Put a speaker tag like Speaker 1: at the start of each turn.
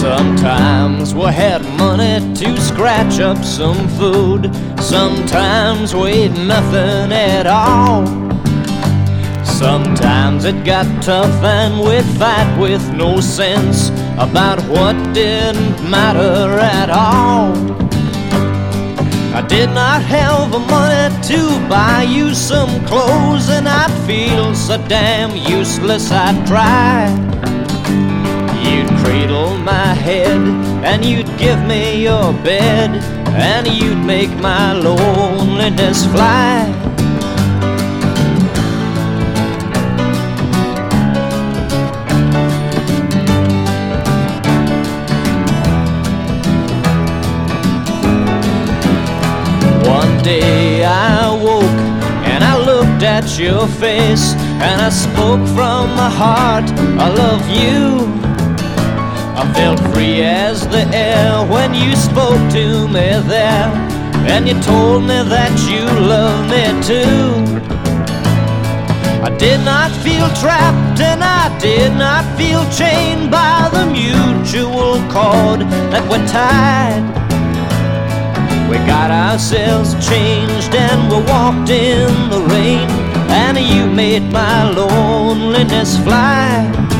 Speaker 1: Sometimes we had money to scratch up some food. Sometimes we had nothing at all. Sometimes it got tough and we'd fight with no sense about what didn't matter at all. I did not have the money to buy you some clothes, and I'd feel so damn useless I'd try. You'd cradle my head and you'd give me your bed, and you'd make my loneliness fly. One day I woke and I looked at your face, and I spoke from my heart, I love you. I felt free as the air when you spoke to me there, and you told me that you love me too. I did not feel trapped and I did not feel chained by the mutual cord that we're tied. We got ourselves changed and we walked in the rain, and you made my loneliness fly.